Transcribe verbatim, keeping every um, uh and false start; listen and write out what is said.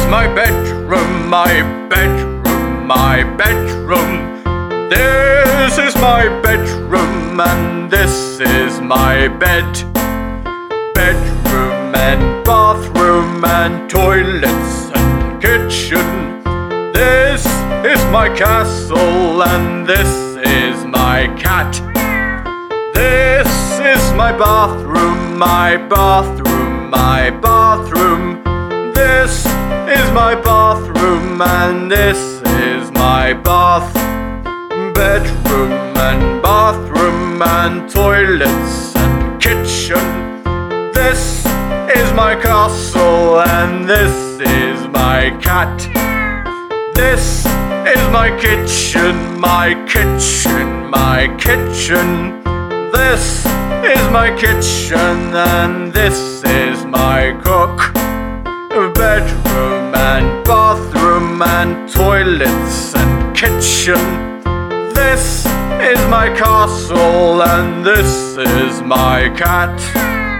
my bedroom, my bedroom, my bedroom. This is my bedroom and this is my bed. Bedroom and bathroom and toilets and kitchen. This is my castle and this is my cat. This is my bathroom, my bathroom, my bathroom. This is my bathroom and this is my bath. Bedroom and bathroom and toilets and kitchen. This is my castle and this is my cat. This is my kitchen, my kitchen, my kitchen. This is my kitchen and this is my cook. Bedroom and bathroom and toilets and kitchen. This is my castle and this is my cat.